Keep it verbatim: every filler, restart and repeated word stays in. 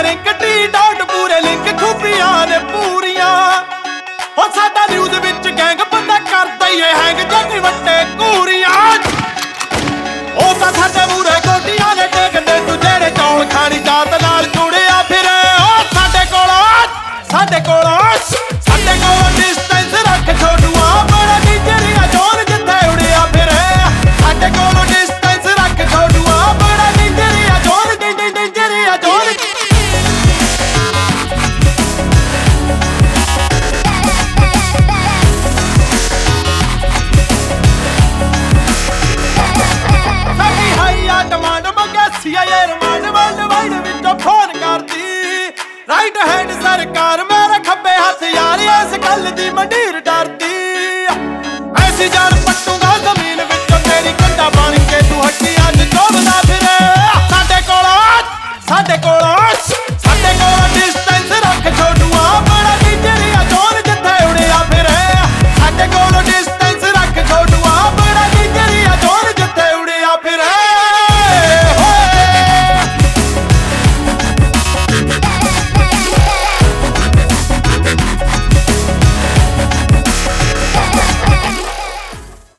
rink T dot ਪੂਰੇ link ਖੂਬੀਆਂ ਨੇ ਪੂਰੀਆਂ ਹੋ ਸਾਡਾ ਨਿਊਜ਼ ਵਿੱਚ ਗੈਂਗ ਬੰਦਾ ਕਰਦਾ ਹੀ ਏ ਹੈਂਗ ਜੱਗ ਵੱਟੇ ਕੂਰੀਆਂ ਉਹ ਤਾਂ ਸਾਡੇ ਮੂਰੇ ਗੋਡੀਆਂ ਨੇ ਟੇਕਦੇ ਤੂੰ ਜਿਹੜੇ ਚੌਲ ਖਾਣੀ ਜਾਤ ਨਾਲ ਜੁੜਿਆ ਫਿਰ ਉਹ ਸਾਡੇ ਕੋਲ ਸਾਡੇ ਕੋਲ ਸਾਡੇ ਕੋਲ ਡਿਸਟੈਂਸ ਰੱਖ ਛੋਟੂਆ ਬੜਾ ਡਿਜਰੀਆ ਜੋਨ ਜਿੱਥੇ ਉੜਿਆ ਫਿਰ ਸਾਡੇ ਕੋਲ ਡਿਸਟੈਂਸ ਰੱਖ ਛੋਟੂਆ ਬੜਾ ਡਿਜਰੀਆ ਜੋਨ ਡਿਜਰੀਆ ਜੋਨ ਸਾਡੀ ਹਾਈ ਆ ਡਿਮਾਂਡ ਮੰਗਾ ਸੀ ਆ ਯਾਰ ਮਾਂਡ ਵਰਲਡ ਵਾਈਡ ਵਿੱਚੋਂ ਫੋਨ ਕਰਦੀ ਰਾਈਟ ਹੈਂਡ ਸਰਕਾਰ ਮੇਰਾ ਖੱਬੇ ਹੱਥ ਯਾਰ ਇਸ ਗੱਲ ਦੀ ਮੰਡੀਰ ਡਰਦੀ ਐਸੀ ਜਾਨ ਪੱਟੂ